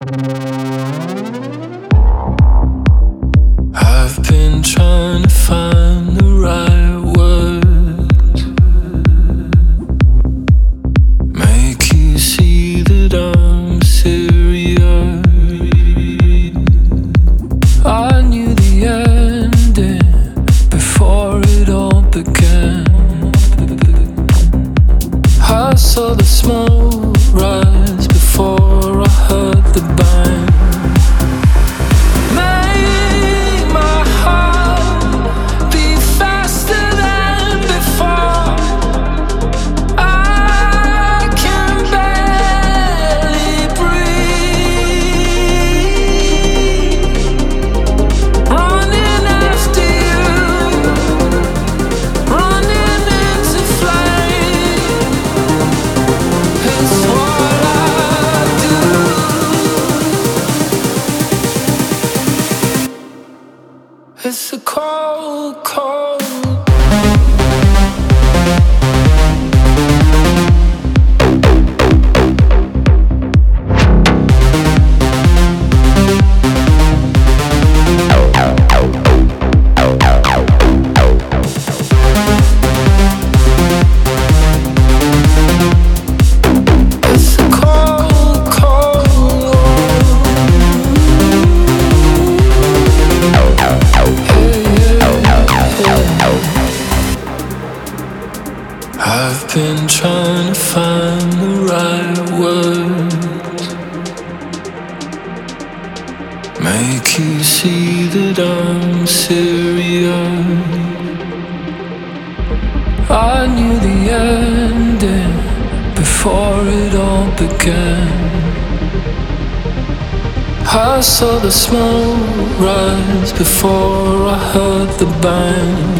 I've been trying to find the right words, make you see that I'm serious. I knew the ending before it all began. I saw the smoke rise before I heard the bang. It's a cold, cold. I've been trying to find the right words, make you see that I'm serious. I knew the ending before it all began. I saw the smoke rise before I heard the bang.